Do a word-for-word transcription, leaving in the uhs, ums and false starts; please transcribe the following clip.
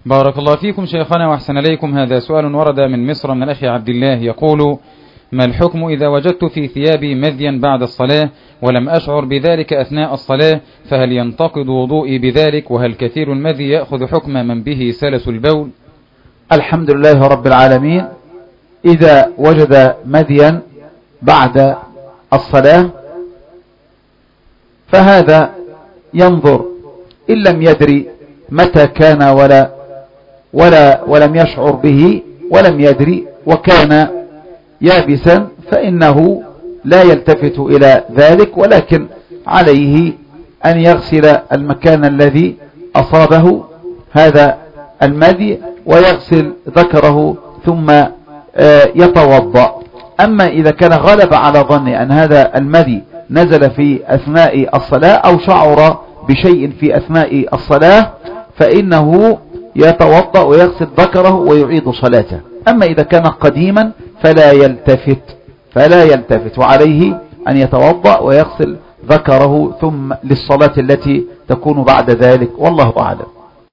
بارك الله فيكم شيخنا وأحسن إليكم. هذا سؤال ورد من مصر من الأخ عبد الله يقول: ما الحكم إذا وجدت في ثيابي مذيا بعد الصلاة ولم أشعر بذلك أثناء الصلاة، فهل ينتقض وضوئي بذلك؟ وهل كثير المذي يأخذ حكم من به سلس البول؟ الحمد لله رب العالمين. إذا وجد مذيا بعد الصلاة فهذا ينظر إن لم يدري متى كان ولا ولا ولم يشعر به ولم يدري وكان يابسا فإنه لا يلتفت إلى ذلك، ولكن عليه أن يغسل المكان الذي أصابه هذا المذي ويغسل ذكره ثم يتوضأ. أما إذا كان غلب على ظن أن هذا المذي نزل في أثناء الصلاة أو شعر بشيء في أثناء الصلاة فإنه يتوضأ ويغسل ذكره ويعيد صلاته. أما إذا كان قديما فلا يلتفت فلا يلتفت وعليه أن يتوضأ ويغسل ذكره ثم للصلاة التي تكون بعد ذلك، والله أعلم.